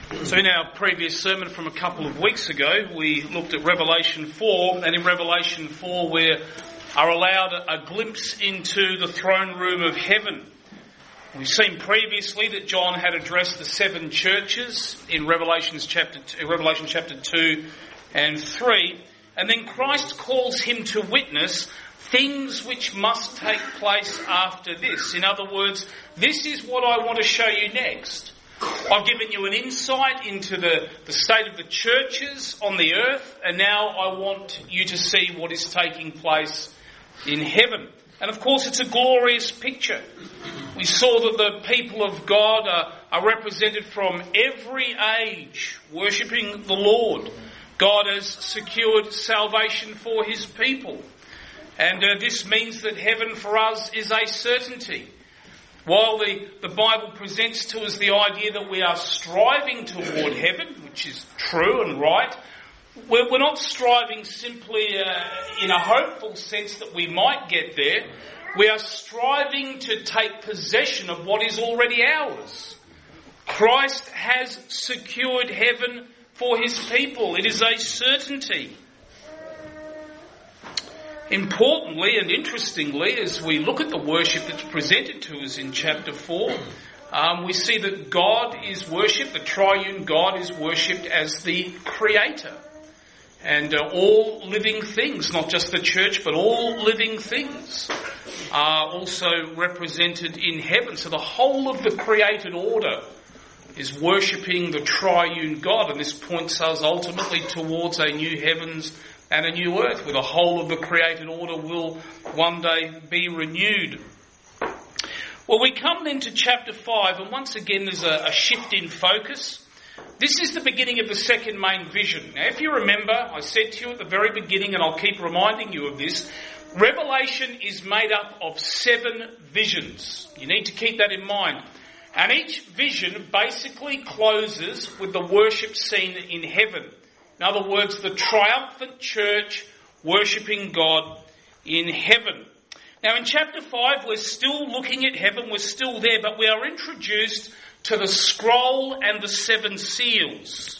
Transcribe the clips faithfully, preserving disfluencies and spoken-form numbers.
So in our previous sermon from a couple of weeks ago, we looked at Revelation four, and in Revelation four we are allowed a glimpse into the throne room of heaven. We've seen previously that John had addressed the seven churches in Revelation chapter two, Revelation chapter two and three, and then Christ calls him to witness things which must take place after this. In other words, this is what I want to show you next. I've given you an insight into the, the state of the churches on the earth, and now I want you to see what is taking place in heaven. And of course it's a glorious picture. We saw that the people of God are, are represented from every age, worshipping the Lord. God has secured salvation for his people. And uh, this means that heaven for us is a certainty. While the, the Bible presents to us the idea that we are striving toward heaven, which is true and right, we're, we're not striving simply uh, in a hopeful sense that we might get there. We are striving to take possession of what is already ours. Christ has secured heaven for his people. It is a certainty. Importantly and interestingly, as we look at the worship that's presented to us in chapter four, um, we see that God is worshipped, the triune God is worshipped as the creator. And uh, all living things, not just the church, but all living things are also represented in heaven. So the whole of the created order is worshipping the triune God, and this points us ultimately towards a new heavens and a new earth, where the whole of the created order will one day be renewed. Well, we come then to chapter five, and once again there's a, a shift in focus. This is the beginning of the second main vision. Now, if you remember, I said to you at the very beginning, and I'll keep reminding you of this, Revelation is made up of seven visions. You need to keep that in mind. And each vision basically closes with the worship scene in heaven. In other words, the triumphant church worshipping God in heaven. Now in chapter five, we're still looking at heaven, we're still there, but we are introduced to the scroll and the seven seals.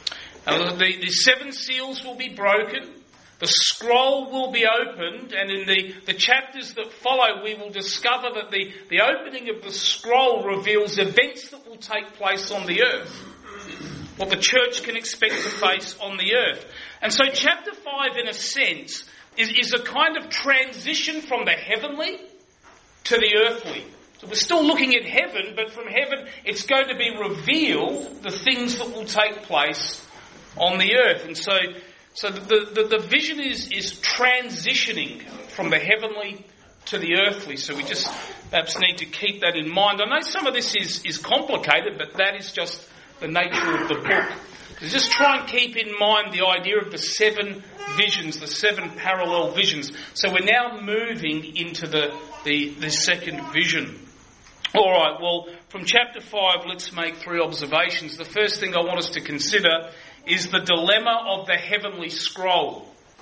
Now, the, the seven seals will be broken, the scroll will be opened, and in the, the chapters that follow, we will discover that the, the opening of the scroll reveals events that will take place on the earth. What the church can expect to face on the earth. And so chapter five, in a sense, is, is a kind of transition from the heavenly to the earthly. So we're still looking at heaven, but from heaven it's going to be revealed the things that will take place on the earth. And so so the, the, the vision is, is transitioning from the heavenly to the earthly. So we just perhaps need to keep that in mind. I know some of this is, is complicated, but that is just the nature of the book. So just try and keep in mind the idea of the seven visions, the seven parallel visions. So we're now moving into the, the, the second vision. All right, well, from chapter five, let's make three observations. The first thing I want us to consider is the dilemma of the heavenly scroll.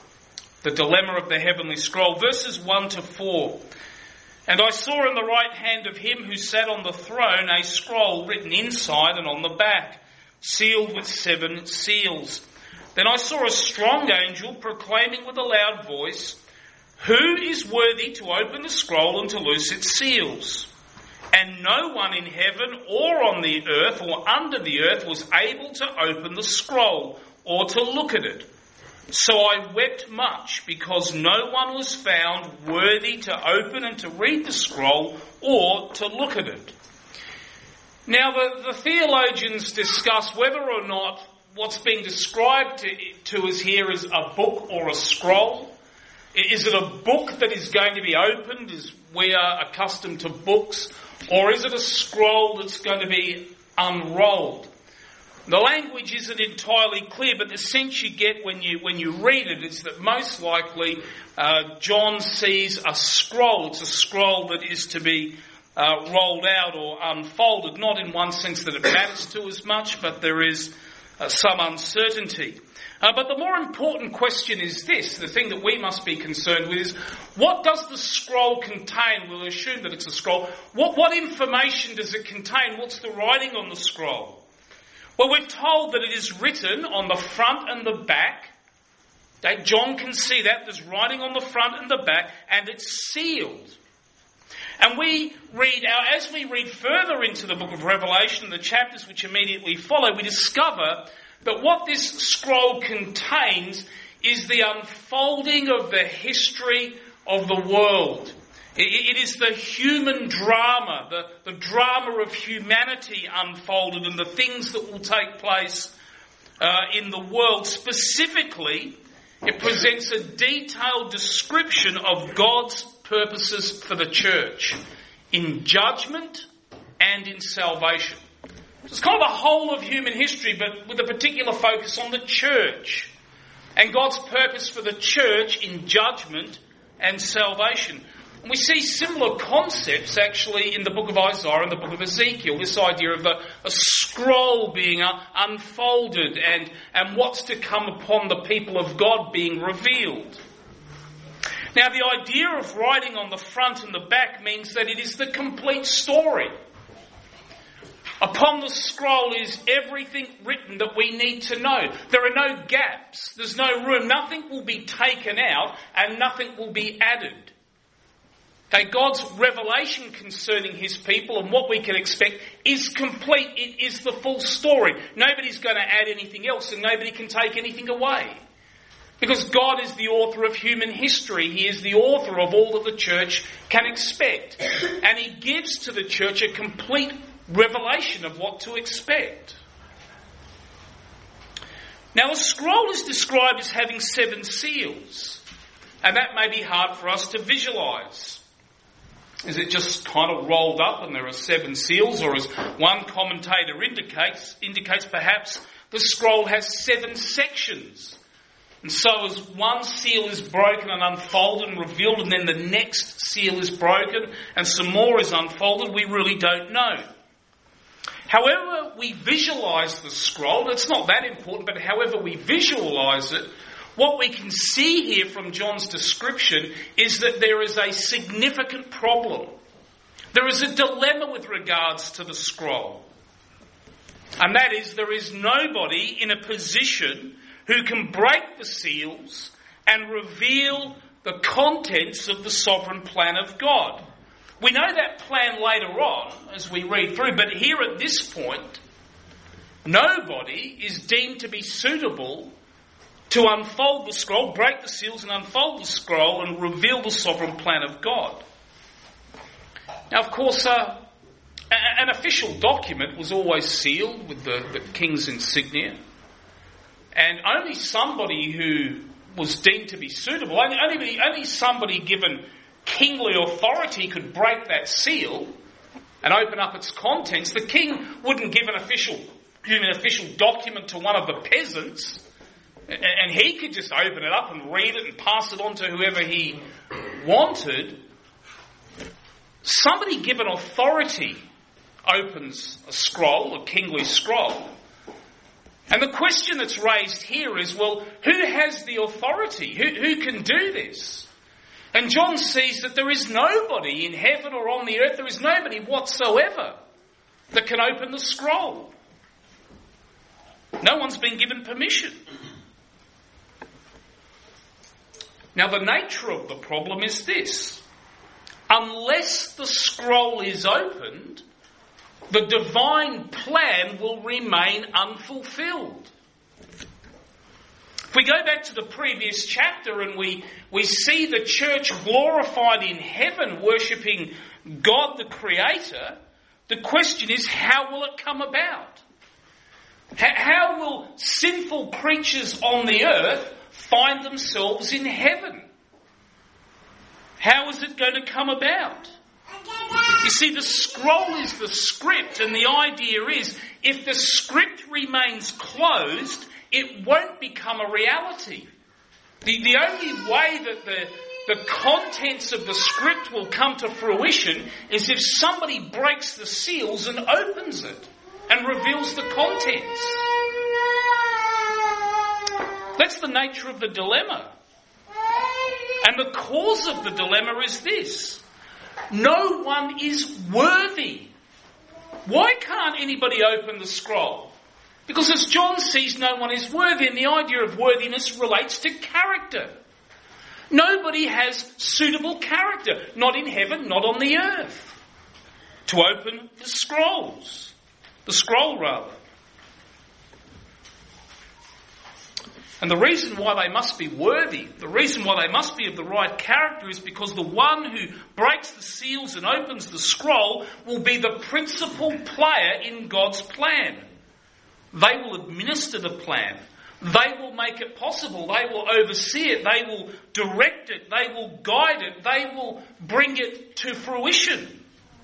The dilemma of the heavenly scroll. Verses one to four. And I saw in the right hand of him who sat on the throne a scroll written inside and on the back, sealed with seven seals. Then I saw a strong angel proclaiming with a loud voice, "Who is worthy to open the scroll and to loose its seals?" And no one in heaven or on the earth or under the earth was able to open the scroll or to look at it. So I wept much because no one was found worthy to open and to read the scroll or to look at it. Now the, the theologians discuss whether or not what's being described to, to us here is a book or a scroll. Is it a book that is going to be opened as we are accustomed to books, or is it a scroll that's going to be unrolled? The language isn't entirely clear, but the sense you get when you when you read it is that most likely uh, John sees a scroll. It's a scroll that is to be uh, rolled out or unfolded, not in one sense that it matters to us much, but there is uh, some uncertainty. Uh, but the more important question is this, the thing that we must be concerned with is, what does the scroll contain? We'll assume that it's a scroll. What, what information does it contain? What's the writing on the scroll? Well, we're told that it is written on the front and the back. Okay, John can see that. There's writing on the front and the back, and it's sealed. And we read, as we read further into the book of Revelation, the chapters which immediately follow, we discover that what this scroll contains is the unfolding of the history of the world. It is the human drama, the, the drama of humanity unfolded and the things that will take place uh, in the world. Specifically, it presents a detailed description of God's purposes for the church in judgment and in salvation. It's kind of the whole of human history, but with a particular focus on the church and God's purpose for the church in judgment and salvation. And we see similar concepts actually in the book of Isaiah and the book of Ezekiel, this idea of a, a scroll being uh, unfolded and, and what's to come upon the people of God being revealed. Now, the idea of writing on the front and the back means that it is the complete story. Upon the scroll is everything written that we need to know. There are no gaps. There's no room. Nothing will be taken out and nothing will be added. Okay, God's revelation concerning his people and what we can expect is complete. It is the full story. Nobody's going to add anything else and nobody can take anything away. Because God is the author of human history. He is the author of all that the church can expect. And he gives to the church a complete revelation of what to expect. Now, a scroll is described as having seven seals. And that may be hard for us to visualise. Is it just kind of rolled up and there are seven seals? Or as one commentator indicates, indicates perhaps the scroll has seven sections. And so as one seal is broken and unfolded and revealed, and then the next seal is broken and some more is unfolded, we really don't know. However we visualise the scroll, it's not that important, but however we visualise it, what we can see here from John's description is that there is a significant problem. There is a dilemma with regards to the scroll. And that is, there is nobody in a position who can break the seals and reveal the contents of the sovereign plan of God. We know that plan later on as we read through, but here at this point, nobody is deemed to be suitable to unfold the scroll, break the seals and unfold the scroll and reveal the sovereign plan of God. Now, of course, uh, an official document was always sealed with the, the king's insignia. And only somebody who was deemed to be suitable, only, only, only somebody given kingly authority could break that seal and open up its contents. The king wouldn't give an official, give an official document to one of the peasants, and he could just open it up and read it and pass it on to whoever he wanted. Somebody given authority opens a scroll, a kingly scroll. And the question that's raised here is, well, who has the authority? Who, who can do this? And John sees that there is nobody in heaven or on the earth, there is nobody whatsoever that can open the scroll. No one's been given permission. Now, the nature of the problem is this. Unless the scroll is opened, the divine plan will remain unfulfilled. If we go back to the previous chapter and we, we see the church glorified in heaven, worshipping God the Creator, the question is, how will it come about? How will sinful creatures on the earth find themselves in heaven? How is it going to come about? You see, the scroll is the script, and the idea is, if the script remains closed, it won't become a reality. The, the only way that the, the contents of the script will come to fruition is if somebody breaks the seals and opens it and reveals the contents. That's the nature of the dilemma. And the cause of the dilemma is this. No one is worthy. Why can't anybody open the scroll? Because as John sees, no one is worthy, and the idea of worthiness relates to character. Nobody has suitable character, not in heaven, not on the earth, to open the scrolls. The scroll, rather. And the reason why they must be worthy, the reason why they must be of the right character is because the one who breaks the seals and opens the scroll will be the principal player in God's plan. They will administer the plan. They will make it possible. They will oversee it. They will direct it. They will guide it. They will bring it to fruition.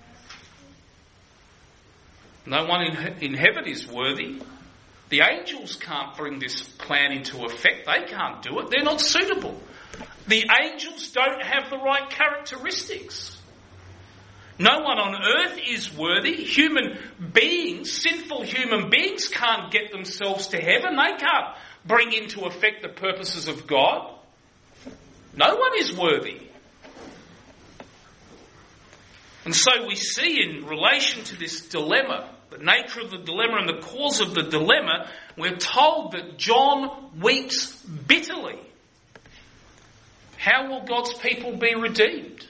No one in, in heaven is worthy. The angels can't bring this plan into effect. They can't do it. They're not suitable. The angels don't have the right characteristics. No one on earth is worthy. Human beings, sinful human beings, can't get themselves to heaven. They can't bring into effect the purposes of God. No one is worthy. And so we see in relation to this dilemma, the nature of the dilemma and the cause of the dilemma, we're told that John weeps bitterly. How will God's people be redeemed?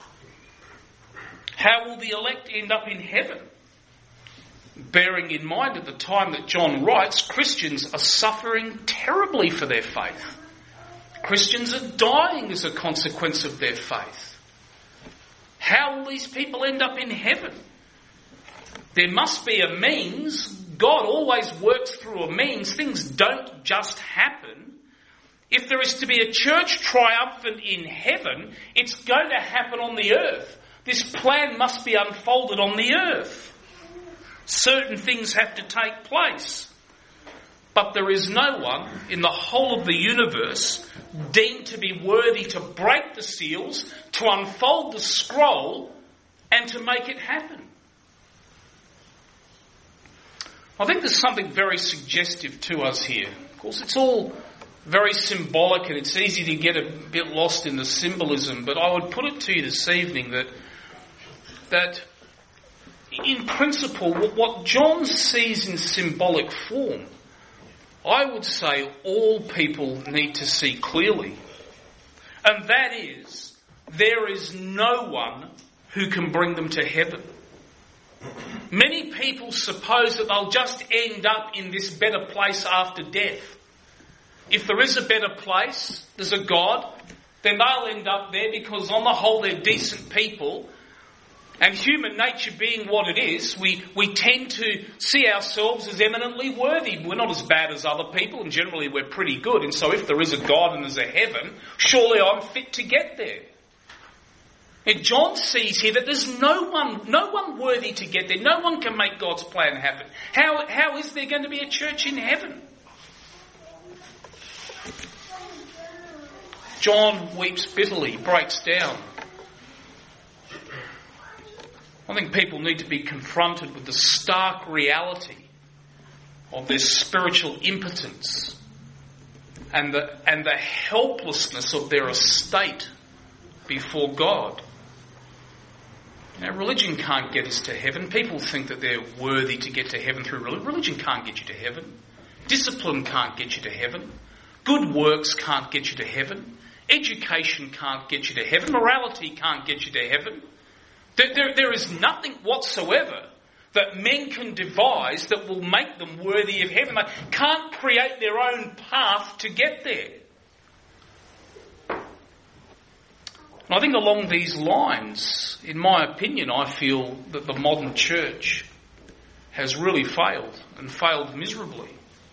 How will the elect end up in heaven? Bearing in mind at the time that John writes, Christians are suffering terribly for their faith. Christians are dying as a consequence of their faith. How will these people end up in heaven? There must be a means. God always works through a means. Things don't just happen. If there is to be a church triumphant in heaven, it's going to happen on the earth. This plan must be unfolded on the earth. Certain things have to take place. But there is no one in the whole of the universe deemed to be worthy to break the seals, to unfold the scroll, and to make it happen. I think there's something very suggestive to us here. Of course, it's all very symbolic and it's easy to get a bit lost in the symbolism, but I would put it to you this evening that that in principle, what John sees in symbolic form, I would say all people need to see clearly. And that is, there is no one who can bring them to heaven. Many people suppose that they'll just end up in this better place after death. If there is a better place, there's a God, then they'll end up there because on the whole they're decent people. And human nature being what it is, we, we tend to see ourselves as eminently worthy. We're not as bad as other people, and generally we're pretty good. And so if there is a God and there's a heaven, surely I'm fit to get there. And John sees here that there's no one, no one worthy to get there. No one can make God's plan happen. How, how is there going to be a church in heaven? John weeps bitterly, breaks down. I think people need to be confronted with the stark reality of their spiritual impotence and the, and the helplessness of their estate before God. Now, religion can't get us to heaven. People think that they're worthy to get to heaven through religion. Religion can't get you to heaven. Discipline can't get you to heaven. Good works can't get you to heaven. Education can't get you to heaven. Morality can't get you to heaven. There, there, there is nothing whatsoever that men can devise that will make them worthy of heaven. They can't create their own path to get there. And I think along these lines, in my opinion, I feel that the modern church has really failed and failed miserably.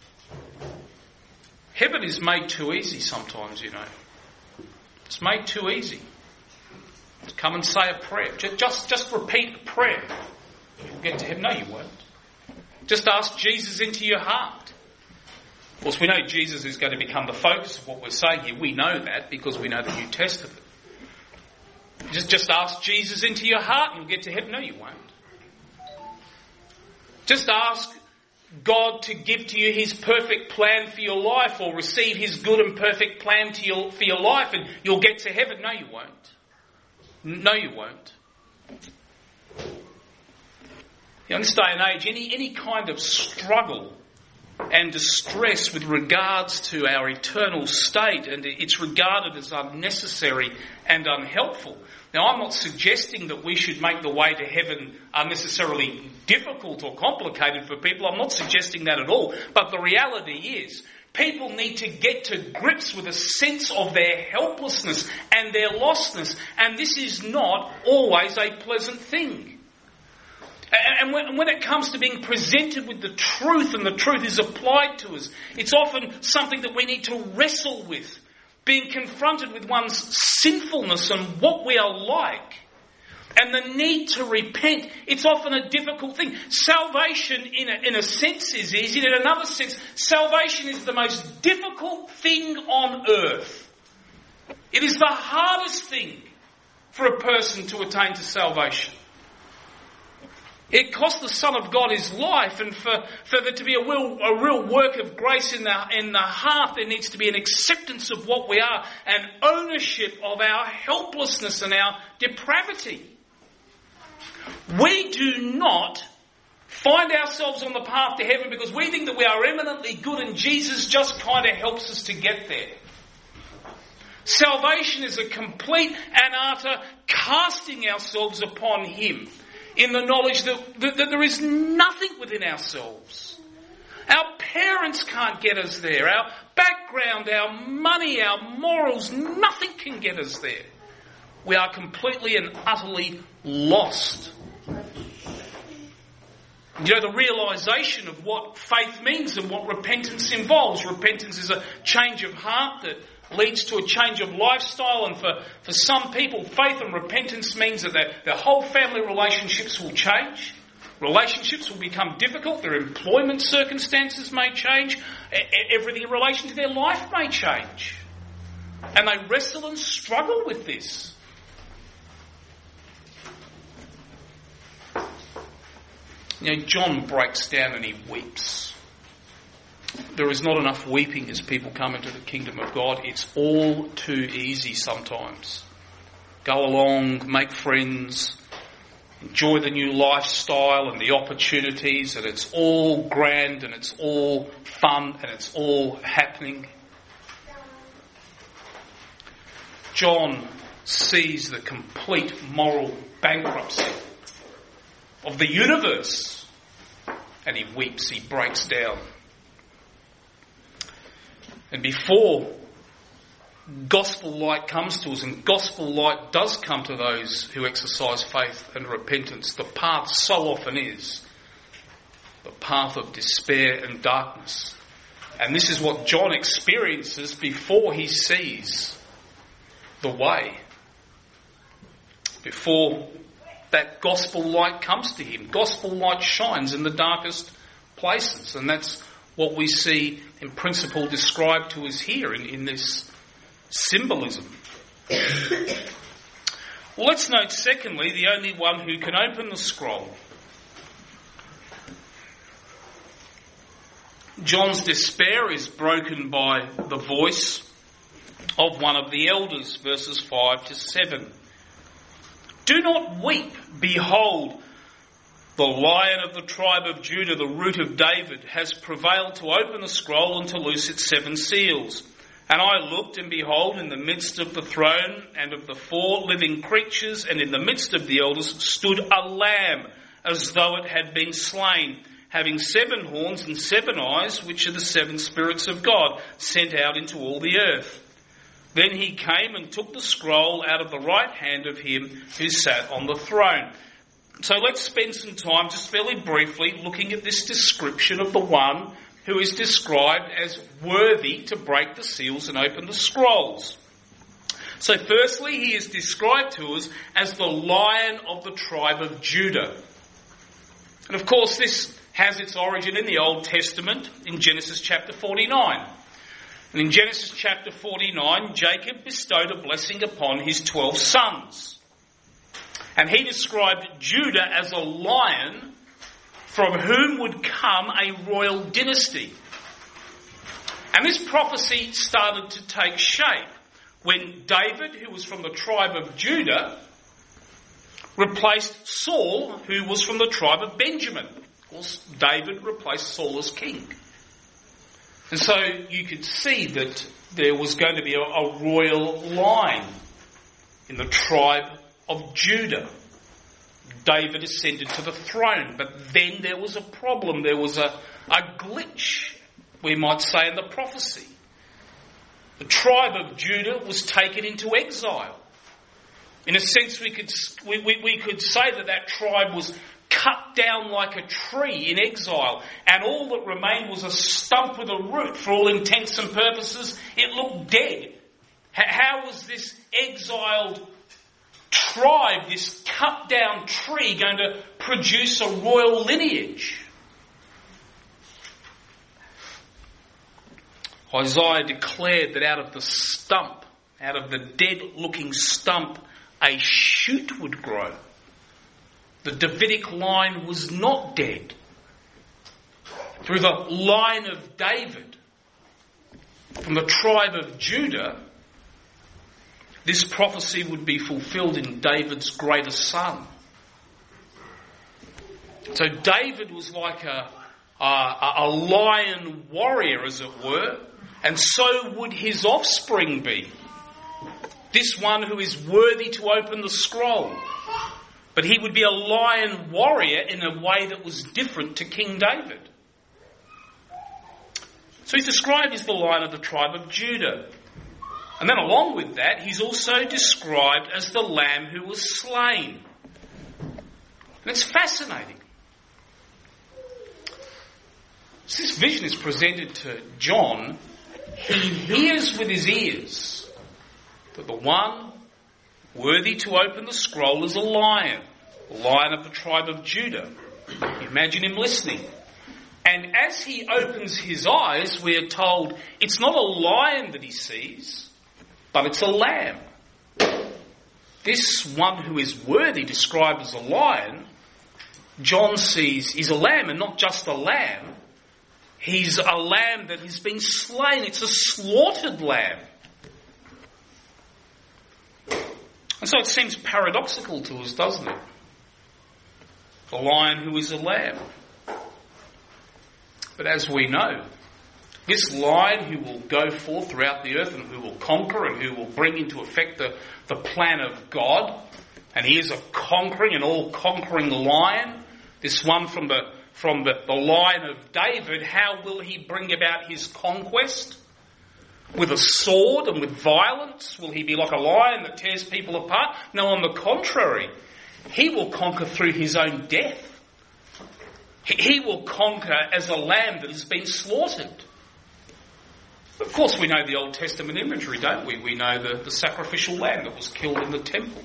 Heaven is made too easy sometimes, you know. It's made too easy. Come and say a prayer. Just, just, just repeat a prayer. You'll get to heaven. No, you won't. Just ask Jesus into your heart. Of course, we know Jesus is going to become the focus of what we're saying here. We know that because we know the New Testament. Just, just ask Jesus into your heart and you'll get to heaven. No, you won't. Just ask God to give to you his perfect plan for your life or receive his good and perfect plan to your, for your life and you'll get to heaven. No, you won't. No, you won't. In this day and age, any, any kind of struggle and distress with regards to our eternal state, and it's regarded as unnecessary and unhelpful. Now, I'm not suggesting that we should make the way to heaven unnecessarily difficult or complicated for people. I'm not suggesting that at all. But the reality is, people need to get to grips with a sense of their helplessness and their lostness. And this is not always a pleasant thing. And when it comes to being presented with the truth, and the truth is applied to us, it's often something that we need to wrestle with. Being confronted with one's sinfulness and what we are like, and the need to repent, it's often a difficult thing. Salvation, in a, in a sense, is easy. In another sense, salvation is the most difficult thing on earth. It is the hardest thing for a person to attain to salvation. It cost the Son of God his life, and for, for there to be a real, a real work of grace in the, in the heart, there needs to be an acceptance of what we are, and ownership of our helplessness and our depravity. We do not find ourselves on the path to heaven because we think that we are eminently good and Jesus just kind of helps us to get there. Salvation is a complete and utter casting ourselves upon him, in the knowledge that, that, that there is nothing within ourselves. Our parents can't get us there. Our background, our money, our morals, nothing can get us there. We are completely and utterly lost. You know, the realisation of what faith means and what repentance involves. Repentance is a change of heart that leads to a change of lifestyle, and for, for some people, faith and repentance means that their, their whole family relationships will change. Relationships will become difficult. Their employment circumstances may change. Everything in relation to their life may change. And they wrestle and struggle with this. You know, John breaks down and he weeps. There is not enough weeping as people come into the kingdom of God. It's all too easy sometimes. Go along, make friends, enjoy the new lifestyle and the opportunities, and it's all grand and it's all fun and it's all happening. John sees the complete moral bankruptcy of the universe, and he weeps, he breaks down. And before gospel light comes to us, and gospel light does come to those who exercise faith and repentance, the path so often is the path of despair and darkness. And this is what John experiences before he sees the way. Before that gospel light comes to him. Gospel light shines in the darkest places, and that's what we see in principle described to us here in, in this symbolism. Well, let's note secondly, the only one who can open the scroll. John's despair is broken by the voice of one of the elders, verses five to seven. Do not weep, behold, the Lion of the tribe of Judah, the Root of David, has prevailed to open the scroll and to loose its seven seals. And I looked, and behold, in the midst of the throne and of the four living creatures, and in the midst of the elders, stood a lamb, as though it had been slain, having seven horns and seven eyes, which are the seven spirits of God, sent out into all the earth. Then he came and took the scroll out of the right hand of him who sat on the throne. So let's spend some time, just fairly briefly, looking at this description of the one who is described as worthy to break the seals and open the scrolls. So firstly, he is described to us as the Lion of the tribe of Judah. And of course, this has its origin in the Old Testament, in Genesis chapter forty-nine. And in Genesis chapter forty-nine, Jacob bestowed a blessing upon his twelve sons. And he described Judah as a lion from whom would come a royal dynasty. And this prophecy started to take shape when David, who was from the tribe of Judah, replaced Saul, who was from the tribe of Benjamin. Of course, David replaced Saul as king. And so you could see that there was going to be a, a royal line in the tribe of Judah. David ascended to the throne, but then there was a problem. There was a, a glitch, we might say, in the prophecy. The tribe of Judah was taken into exile. In a sense, we could we, we, we could say that that tribe was cut down like a tree in exile, and all that remained was a stump with a root. For all intents and purposes, it looked dead. How was this exiled tribe, this cut down tree, going to produce a royal lineage? Isaiah declared that out of the stump, out of the dead-looking stump, a shoot would grow. The Davidic line was not dead. Through the line of David, from the tribe of Judah, this prophecy would be fulfilled in David's greatest son. So David was like a, a, a lion warrior, as it were, and so would his offspring be. This one who is worthy to open the scroll. But he would be a lion warrior in a way that was different to King David. So he's described as the Lion of the tribe of Judah. And then along with that, he's also described as the Lamb who was slain. And it's fascinating. As this vision is presented to John, he hears with his ears that the one worthy to open the scroll is a lion, the Lion of the tribe of Judah. Imagine him listening. And as he opens his eyes, we are told it's not a lion that he sees, but it's a lamb. This one who is worthy, described as a lion, John sees is a lamb, and not just a lamb. He's a lamb that has been slain. It's a slaughtered lamb. And so it seems paradoxical to us, doesn't it? The lion who is a lamb. But as we know, this lion who will go forth throughout the earth and who will conquer and who will bring into effect the, the plan of God, and he is a conquering and all-conquering lion, this one from the from the, the line of David, how will he bring about his conquest? With a sword and with violence? Will he be like a lion that tears people apart? No, on the contrary, he will conquer through his own death. He will conquer as a lamb that has been slaughtered. Of course, we know the Old Testament imagery, don't we? We know the, the sacrificial lamb that was killed in the temple.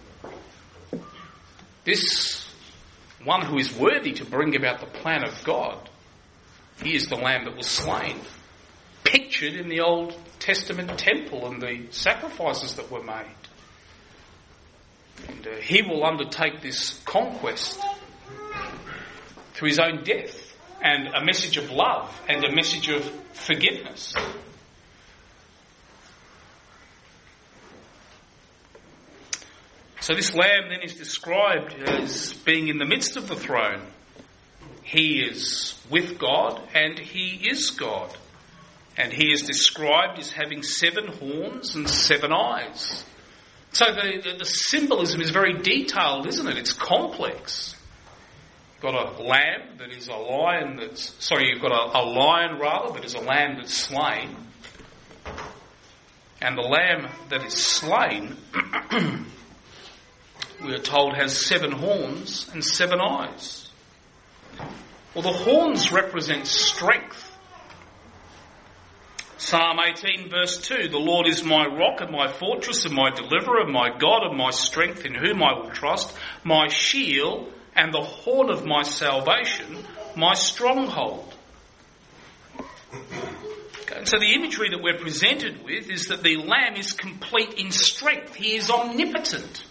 This one who is worthy to bring about the plan of God, he is the lamb that was slain, pictured in the Old Testament temple and the sacrifices that were made. And uh, he will undertake this conquest through his own death and a message of love and a message of forgiveness. So this lamb then is described as being in the midst of the throne. He is with God and he is God. And he is described as having seven horns and seven eyes. So the, the, the symbolism is very detailed, isn't it? It's complex. You've got a lamb that is a lion that's... Sorry, you've got a, a lion, rather, that is a lamb that's slain. And the lamb that is slain, we are told, has seven horns and seven eyes. Well, the horns represent strength. Psalm eighteen verse two, the Lord is my rock and my fortress and my deliverer, my God and my strength in whom I will trust, my shield and the horn of my salvation, my stronghold. Okay, and so the imagery that we're presented with is that the Lamb is complete in strength. He is omnipotent.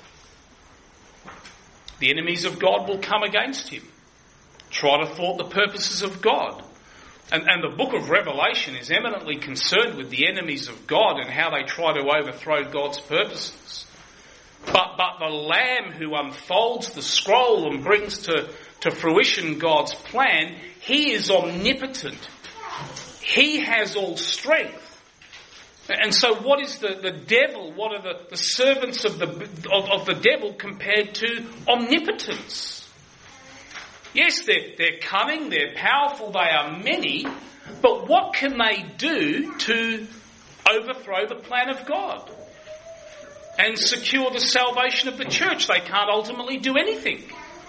The enemies of God will come against him, try to thwart the purposes of God. And, and the book of Revelation is eminently concerned with the enemies of God and how they try to overthrow God's purposes. But, but the Lamb who unfolds the scroll and brings to, to fruition God's plan, he is omnipotent. He has all strength. And so what is the, the devil, what are the, the servants of the, of, of the devil compared to omnipotence? Yes, they're, they're cunning, they're powerful, they are many, but what can they do to overthrow the plan of God and secure the salvation of the church? They can't ultimately do anything.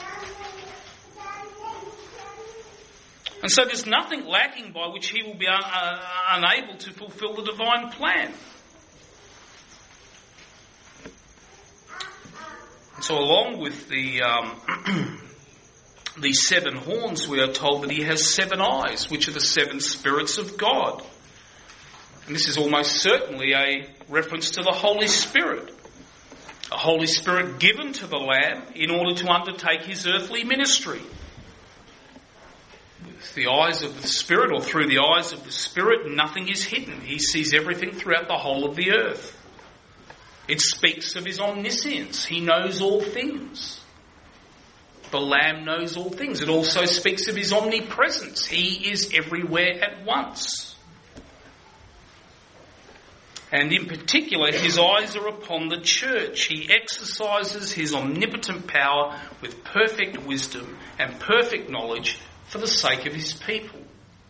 And so there's nothing lacking by which he will be un- uh, unable to fulfill the divine plan. And so along with the um, the seven horns, we are told that he has seven eyes, which are the seven spirits of God. And this is almost certainly a reference to the Holy Spirit. A Holy Spirit given to the Lamb in order to undertake his earthly ministry. With the eyes of the Spirit, or through the eyes of the Spirit, nothing is hidden. He sees everything throughout the whole of the earth. It speaks of his omniscience. He knows all things. The Lamb knows all things. It also speaks of his omnipresence. He is everywhere at once. And in particular, his eyes are upon the church. He exercises his omnipotent power with perfect wisdom and perfect knowledge for the sake of his people.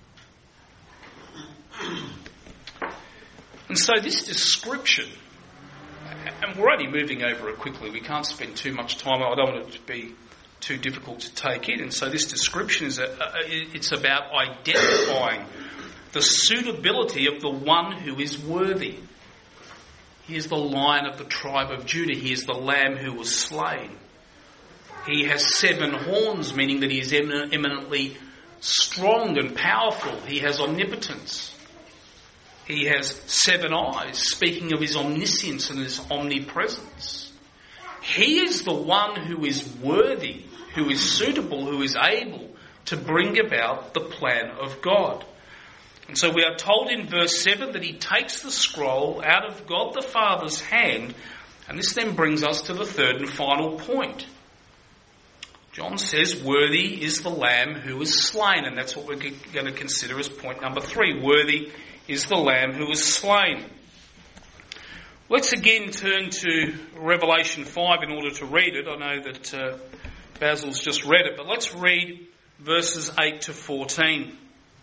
And so this description, and we're only moving over it quickly, we can't spend too much time, I don't want it to be too difficult to take in, and so this description is a, a, it's about identifying the suitability of the one who is worthy. He is the Lion of the tribe of Judah. He is the Lamb who was slain. He has seven horns, meaning that he is eminently strong and powerful. He has omnipotence. He has seven eyes, speaking of his omniscience and his omnipresence. He is the one who is worthy, who is suitable, who is able to bring about the plan of God. And so we are told in verse seven that he takes the scroll out of God the Father's hand, and this then brings us to the third and final point. John says, worthy is the Lamb who was slain, and that's what we're going to consider as point number three. Worthy is the Lamb who was slain. Let's again turn to Revelation five in order to read it. I know that uh, Basil's just read it, but let's read verses eight to fourteen.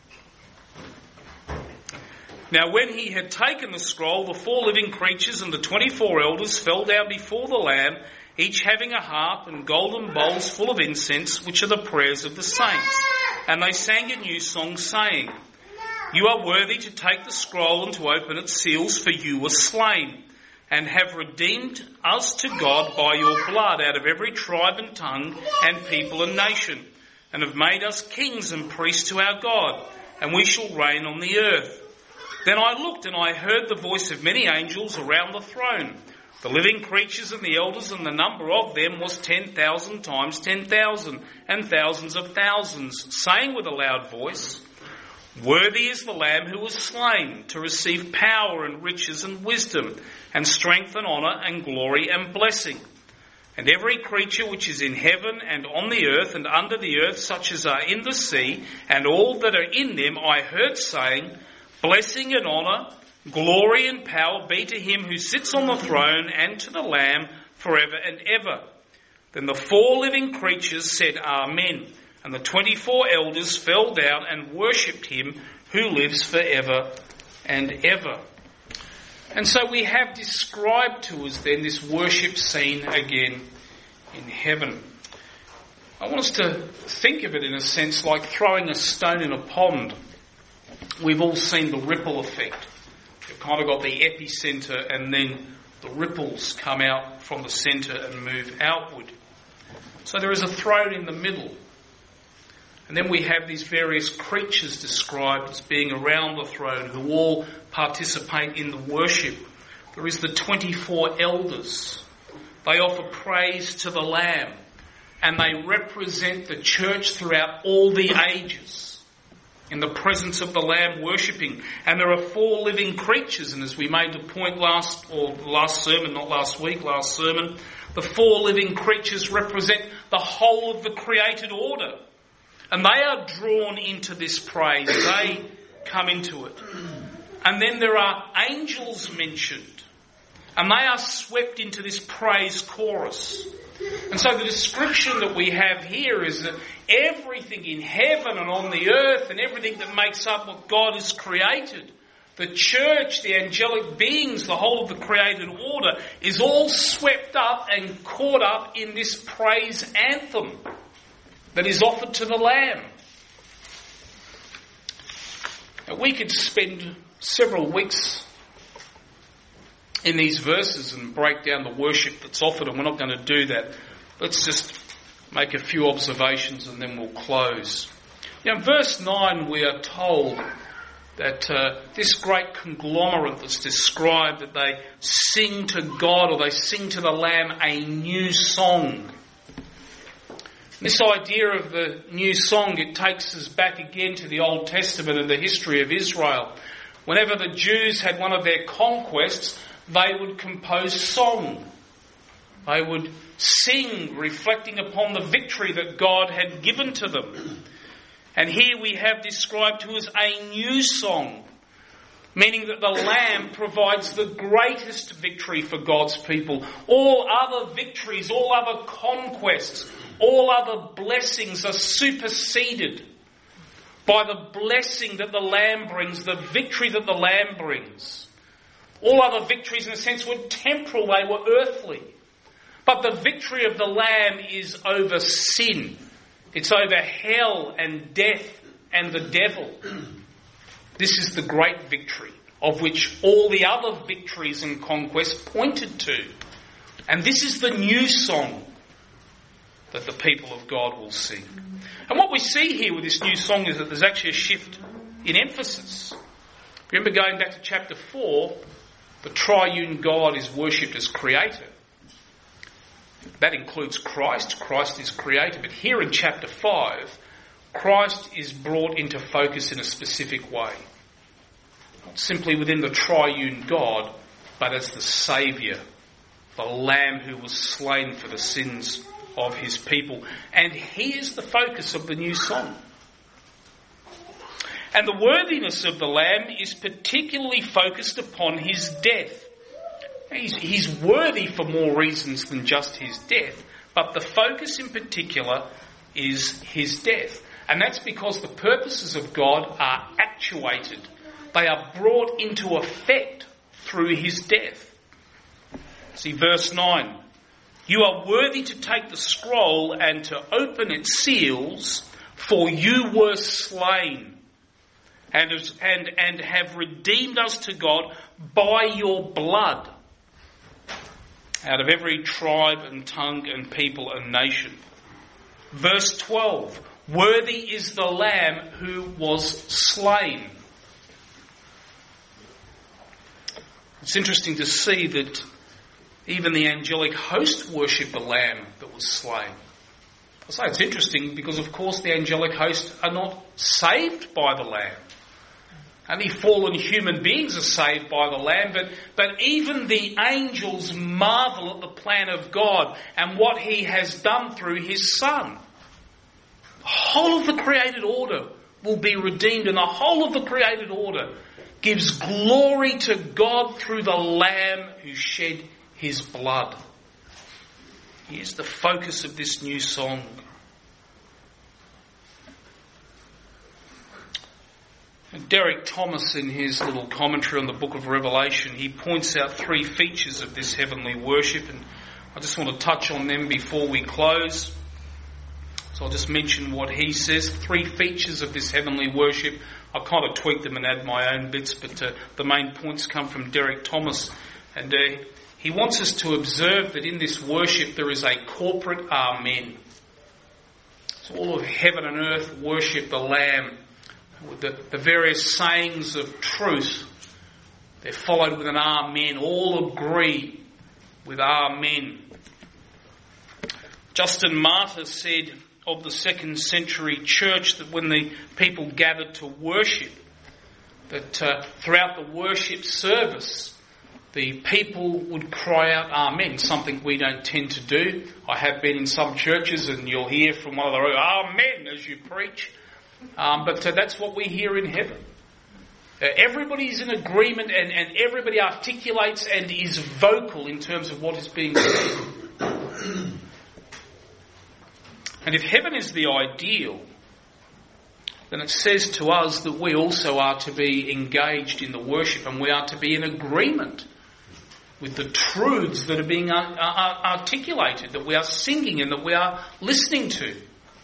Now when he had taken the scroll, the four living creatures and the twenty-four elders fell down before the Lamb, each having a harp and golden bowls full of incense, which are the prayers of the saints. And they sang a new song, saying, You are worthy to take the scroll and to open its seals, for you were slain, and have redeemed us to God by your blood out of every tribe and tongue and people and nation, and have made us kings and priests to our God, and we shall reign on the earth. Then I looked, and I heard the voice of many angels around the throne, the living creatures and the elders, and the number of them was ten thousand times ten thousand, and thousands of thousands, saying with a loud voice, Worthy is the Lamb who was slain to receive power and riches and wisdom and strength and honour and glory and blessing. And every creature which is in heaven and on the earth and under the earth, such as are in the sea, and all that are in them, I heard saying, Blessing and honour, glory and power be to him who sits on the throne and to the Lamb forever and ever. Then the four living creatures said, Amen. And the twenty-four elders fell down and worshipped him who lives forever and ever. And so we have described to us then this worship scene again in heaven. I want us to think of it in a sense like throwing a stone in a pond. We've all seen the ripple effect. You've kind of got the epicentre and then the ripples come out from the centre and move outward. So there is a throne in the middle. And then we have these various creatures described as being around the throne who all participate in the worship. There is the twenty-four elders. They offer praise to the Lamb, and they represent the church throughout all the ages in the presence of the Lamb worshipping. And there are four living creatures, and as we made the point last, or last sermon, not last week, last sermon, the four living creatures represent the whole of the created order. And they are drawn into this praise. They come into it. And then there are angels mentioned. And they are swept into this praise chorus. And so the description that we have here is that everything in heaven and on the earth and everything that makes up what God has created, the church, the angelic beings, the whole of the created order, is all swept up and caught up in this praise anthem that is offered to the Lamb. Now, we could spend several weeks in these verses and break down the worship that's offered, and we're not going to do that. Let's just make a few observations and then we'll close. Now, in verse nine we are told that uh, this great conglomerate that's described, that they sing to God or they sing to the Lamb a new song. This idea of the new song, it takes us back again to the Old Testament and the history of Israel. Whenever the Jews had one of their conquests, they would compose song. They would sing, reflecting upon the victory that God had given to them. And here we have described to us a new song, meaning that the Lamb provides the greatest victory for God's people. All other victories, all other conquests, all other blessings are superseded by the blessing that the Lamb brings, the victory that the Lamb brings. All other victories, in a sense, were temporal, they were earthly. But the victory of the Lamb is over sin. It's over hell and death and the devil. This is the great victory of which all the other victories and conquests pointed to. And this is the new song that the people of God will sing. And what we see here with this new song is that there's actually a shift in emphasis. Remember, going back to chapter four, the triune God is worshipped as creator. That includes Christ. Christ is creator. But here in chapter five, Christ is brought into focus in a specific way. Not simply within the triune God, but as the Saviour, the Lamb who was slain for the sins of his people. And he is the focus of the new song. And the worthiness of the Lamb is particularly focused upon his death. He's, he's worthy for more reasons than just his death, but the focus in particular is his death. And that's because the purposes of God are actuated. They are brought into effect through his death. See verse nine. You are worthy to take the scroll and to open its seals, for you were slain. And, and, and have redeemed us to God by your blood out of every tribe and tongue and people and nation. Verse twelve, worthy is the Lamb who was slain. It's interesting to see that even the angelic host worship the Lamb that was slain. I say it's interesting because, of course, the angelic host are not saved by the Lamb. Only fallen human beings are saved by the Lamb, but, but even the angels marvel at the plan of God and what he has done through his Son. The whole of the created order will be redeemed, and the whole of the created order gives glory to God through the Lamb who shed his blood. He is the focus of this new song. Derek Thomas, in his little commentary on the book of Revelation, he points out three features of this heavenly worship, and I just want to touch on them before we close. So I'll just mention what he says. Three features of this heavenly worship. I'll kind of tweak them and add my own bits, but uh, the main points come from Derek Thomas. And uh, he wants us to observe that in this worship there is a corporate Amen. So all of heaven and earth worship the Lamb. With the, the various sayings of truth, they're followed with an Amen. All agree with Amen. Justin Martyr said of the second century church that when the people gathered to worship, that uh, throughout the worship service, the people would cry out Amen, something we don't tend to do. I have been in some churches and you'll hear from one of the Amen as you preach. Um, but uh, that's what we hear in heaven. Uh, everybody's in agreement and, and everybody articulates and is vocal in terms of what is being said. And if heaven is the ideal, then it says to us that we also are to be engaged in the worship and we are to be in agreement with the truths that are being ar- ar- articulated, that we are singing and that we are listening to.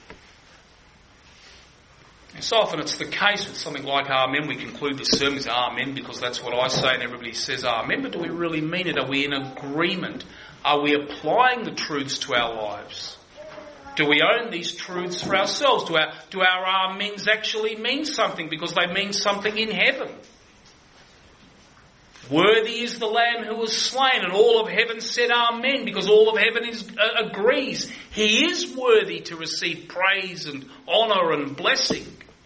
And so often it's the case with something like Amen. We conclude the sermon with Amen because that's what I say and everybody says Amen. But do we really mean it? Are we in agreement? Are we applying the truths to our lives? Do we own these truths for ourselves? Do our, do our amens actually mean something because they mean something in heaven? Worthy is the Lamb who was slain, and all of heaven said amen because all of heaven is, uh, agrees. He is worthy to receive praise and honour and blessing.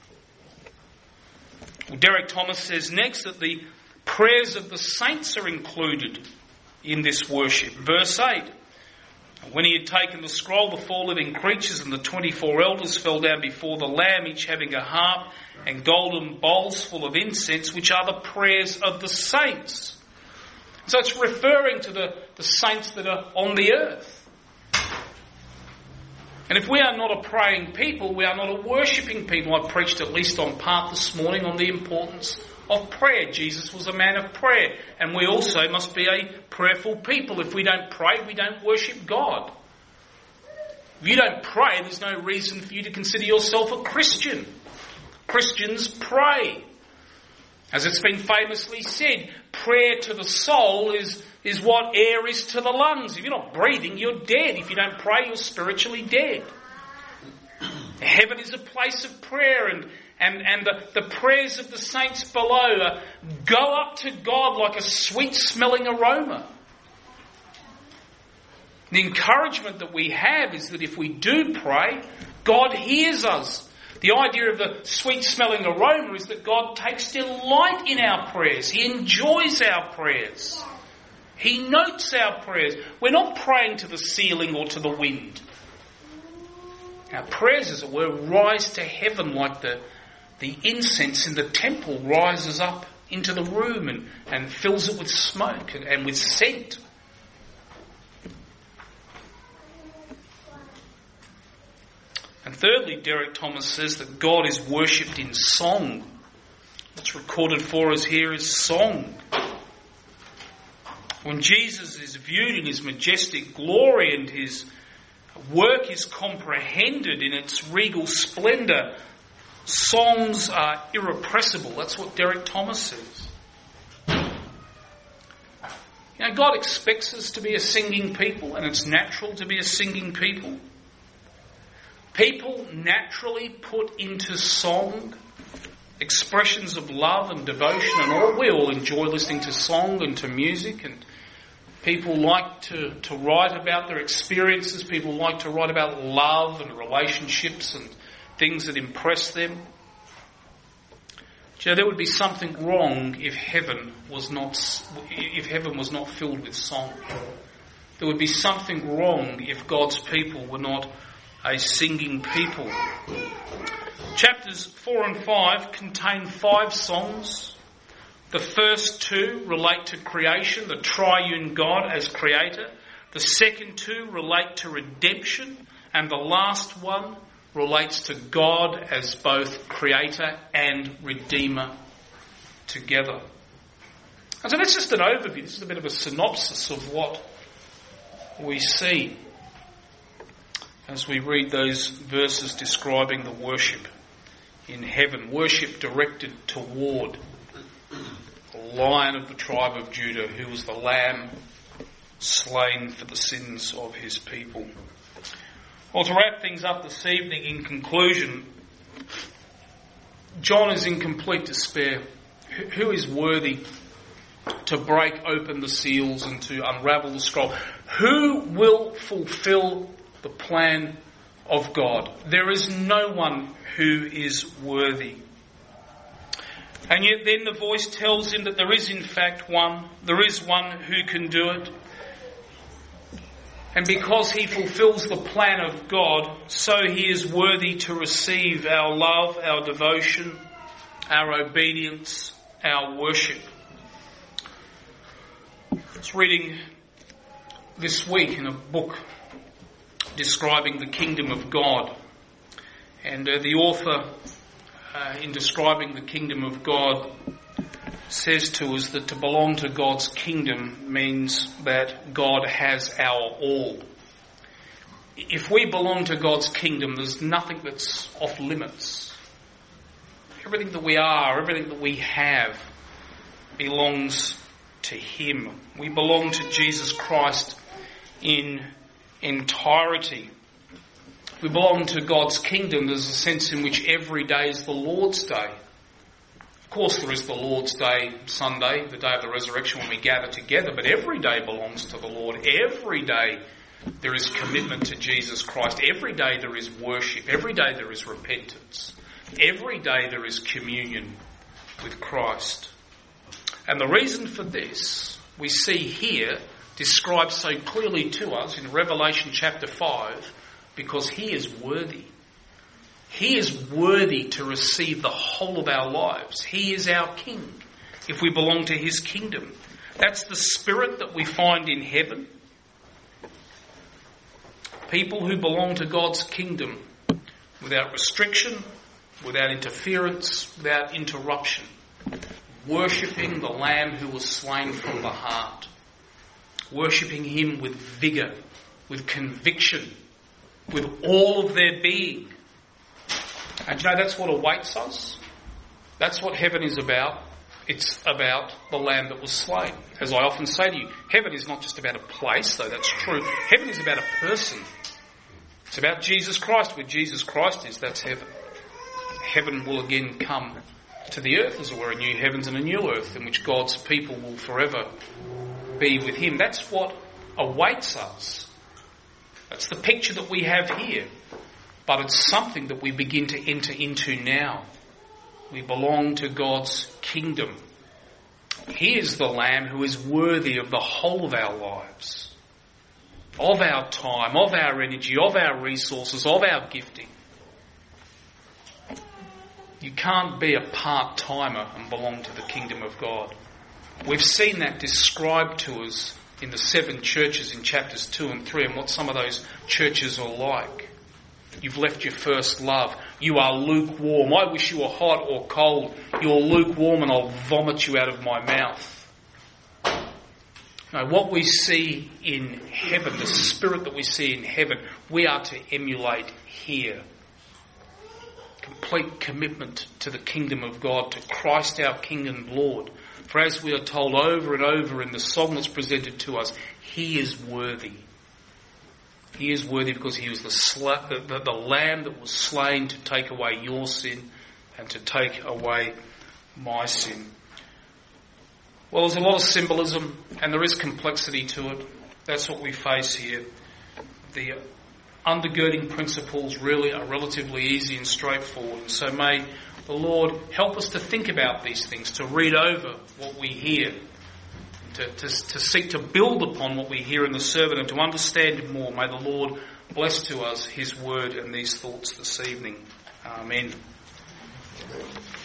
Well, Derek Thomas says next that the prayers of the saints are included in this worship. Verse eight. When he had taken the scroll, the four living creatures and the twenty-four elders fell down before the Lamb, each having a harp and golden bowls full of incense, which are the prayers of the saints. So it's referring to the, the saints that are on the earth. And if we are not a praying people, we are not a worshipping people. I preached at least on part this morning on the importance of prayer. Jesus was a man of prayer, and we also must be a prayerful people. If we don't pray, we don't worship God. If you don't pray, there's no reason for you to consider yourself a Christian. Christians pray. As it's been famously said, prayer to the soul is, is what air is to the lungs. If you're not breathing, you're dead. If you don't pray, you're spiritually dead. Heaven is a place of prayer, and And, and the, the prayers of the saints below uh, go up to God like a sweet-smelling aroma. The encouragement that we have is that if we do pray, God hears us. The idea of the sweet-smelling aroma is that God takes delight in our prayers. He enjoys our prayers. He notes our prayers. We're not praying to the ceiling or to the wind. Our prayers, as it were, rise to heaven like the The incense in the temple rises up into the room and, and fills it with smoke and, and with scent. And thirdly, Derek Thomas says that God is worshipped in song. What's recorded for us here is song. When Jesus is viewed in his majestic glory and his work is comprehended in its regal splendour, songs are irrepressible. That's what Derek Thomas says. You know, God expects us to be a singing people, and it's natural to be a singing people. People naturally put into song expressions of love and devotion, and all we all enjoy listening to song and to music, and people like to, to write about their experiences. People like to write about love and relationships and things that impress them. You know, there would be something wrong if heaven was not if heaven was not filled with song. There would be something wrong if God's people were not a singing people. Chapters four and five contain five songs. The first two relate to creation, the triune God as creator. The second two relate to redemption, and the last one relates to God as both creator and redeemer together. And so that's just an overview. This is a bit of a synopsis of what we see as we read those verses describing the worship in heaven. Worship directed toward the Lion of the tribe of Judah, who was the Lamb slain for the sins of his people. Well, to wrap things up this evening, in conclusion, John is in complete despair. Who is worthy to break open the seals and to unravel the scroll? Who will fulfill the plan of God? There is no one who is worthy. And yet then the voice tells him that there is in fact one. There is one who can do it. And because he fulfills the plan of God, so he is worthy to receive our love, our devotion, our obedience, our worship. I was reading this week in a book describing the kingdom of God, and uh, the author, uh, in describing the kingdom of God, says to us that to belong to God's kingdom means that God has our all. If we belong to God's kingdom, there's nothing that's off limits. Everything that we are, everything that we have belongs to Him. We belong to Jesus Christ in entirety. If we belong to God's kingdom, there's a sense in which every day is the Lord's day. Of course there is the Lord's Day, Sunday, the day of the resurrection when we gather together, but every day belongs to the Lord. Every day there is commitment to Jesus Christ. Every day there is worship. Every day there is repentance. Every day there is communion with Christ. And the reason for this we see here described so clearly to us in Revelation chapter five, because He is worthy. He is worthy to receive the whole of our lives. He is our King if we belong to His kingdom. That's the spirit that we find in heaven. People who belong to God's kingdom without restriction, without interference, without interruption, worshipping the Lamb who was slain from the heart, worshipping Him with vigour, with conviction, with all of their being. And you know, that's what awaits us. That's what heaven is about. It's about the Lamb that was slain. As I often say to you, heaven is not just about a place, though that's true. Heaven is about a person. It's about Jesus Christ. Where Jesus Christ is, that's heaven. Heaven will again come to the earth, as it were, a new heavens and a new earth, in which God's people will forever be with Him. That's what awaits us. That's the picture that we have here. But it's something that we begin to enter into now. We belong to God's kingdom. He is the Lamb who is worthy of the whole of our lives, of our time, of our energy, of our resources, of our gifting. You can't be a part-timer and belong to the kingdom of God. We've seen that described to us in the seven churches in chapters two and three, and what some of those churches are like. You've left your first love. You are lukewarm. I wish you were hot or cold. You're lukewarm and I'll vomit you out of my mouth. Now, what we see in heaven, the spirit that we see in heaven, we are to emulate here. Complete commitment to the kingdom of God, to Christ our King and Lord. For as we are told over and over in the song that's presented to us, He is worthy. He is worthy because He was the, sla- the, the, the Lamb that was slain to take away your sin and to take away my sin. Well, there's a lot of symbolism and there is complexity to it. That's what we face here. The undergirding principles really are relatively easy and straightforward. And so may the Lord help us to think about these things, to read over what we hear, to, to, to seek to build upon what we hear in the sermon and to understand more. May the Lord bless to us His word and these thoughts this evening. Amen.